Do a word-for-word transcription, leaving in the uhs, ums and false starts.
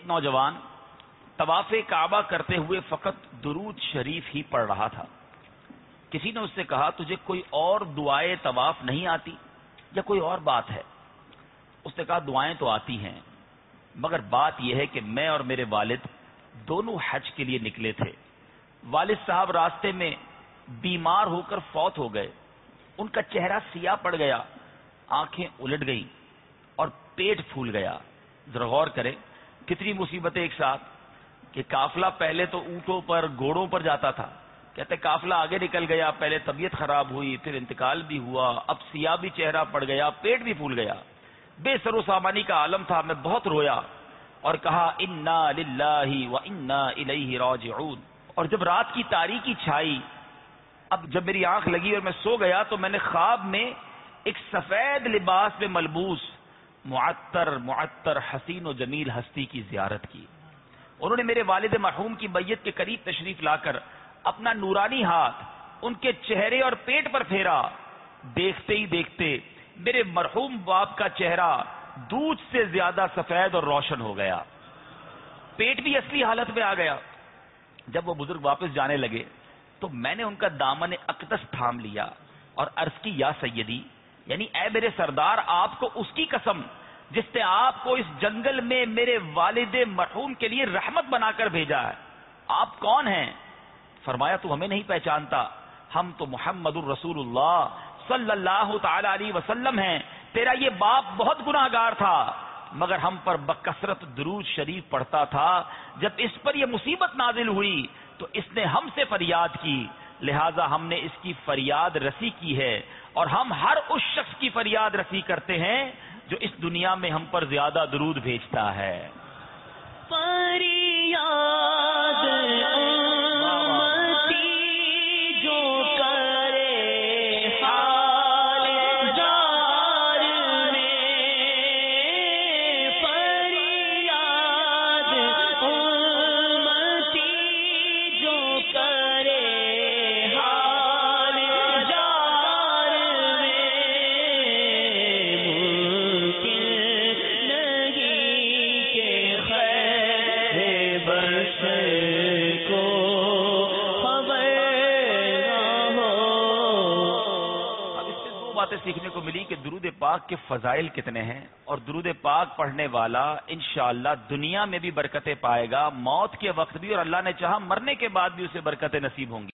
نوجوان طواف کعبہ کرتے ہوئے فقط درود شریف ہی پڑھ رہا تھا. کسی نے اس سے کہا تجھے کوئی اور دعائیں طواف نہیں آتی یا کوئی اور بات ہے؟ اس نے کہا دعائیں تو آتی ہیں مگر بات یہ ہے کہ میں اور میرے والد دونوں حج کے لیے نکلے تھے. والد صاحب راستے میں بیمار ہو کر فوت ہو گئے. ان کا چہرہ سیاہ پڑ گیا, آنکھیں الٹ گئیں اور پیٹ پھول گیا. ذرا غور کریں کتنی مصیبتیں ایک ساتھ کہ قافلہ پہلے تو اونٹوں پر گھوڑوں پر جاتا تھا, کہتے قافلہ آگے نکل گیا, پہلے طبیعت خراب ہوئی, پھر انتقال بھی ہوا, اب سیاہ بھی چہرہ پڑ گیا, پیٹ بھی پھول گیا, بے سر و سامانی کا عالم تھا. میں بہت رویا اور کہا انا للہ و انا الیہ راجعون. اور جب رات کی تاریکی چھائی, اب جب میری آنکھ لگی اور میں سو گیا تو میں نے خواب میں ایک سفید لباس میں ملبوس معطر معطر حسین و جمیل ہستی کی زیارت کی. انہوں نے میرے والد مرحوم کی بیت کے قریب تشریف لا کر اپنا نورانی ہاتھ ان کے چہرے اور پیٹ پر پھیرا. دیکھتے ہی دیکھتے میرے مرحوم باپ کا چہرہ دودھ سے زیادہ سفید اور روشن ہو گیا, پیٹ بھی اصلی حالت میں آ گیا. جب وہ بزرگ واپس جانے لگے تو میں نے ان کا دامن اقدس تھام لیا اور عرض کی یا سیدی, یعنی اے میرے سردار, آپ کو اس کی قسم جس نے آپ کو اس جنگل میں میرے والد مرحوم کے لیے رحمت بنا کر بھیجا ہے, آپ کون ہیں؟ فرمایا تو ہمیں نہیں پہچانتا, ہم تو محمد الرسول اللہ صلی اللہ تعالی علیہ وسلم ہیں. تیرا یہ باپ بہت گناہگار تھا مگر ہم پر بکثرت درود شریف پڑھتا تھا. جب اس پر یہ مصیبت نازل ہوئی تو اس نے ہم سے فریاد کی, لہذا ہم نے اس کی فریاد رسی کی ہے اور ہم ہر اس شخص کی فریاد رسی کرتے ہیں جو اس دنیا میں ہم پر زیادہ درود بھیجتا ہے. فریاد امتی جو کرے حال جار میں, فریاد امتی جو کرے حال جار میں, ممکن نہیں کہ خیر بشر کو خبر نہ ہو. اب اس سے دو باتیں سیکھنے کو ملی کہ درود پاک کے فضائل کتنے ہیں, اور درود پاک پڑھنے والا انشاءاللہ دنیا میں بھی برکتیں پائے گا, موت کے وقت بھی, اور اللہ نے چاہا مرنے کے بعد بھی اسے برکتیں نصیب ہوں گی.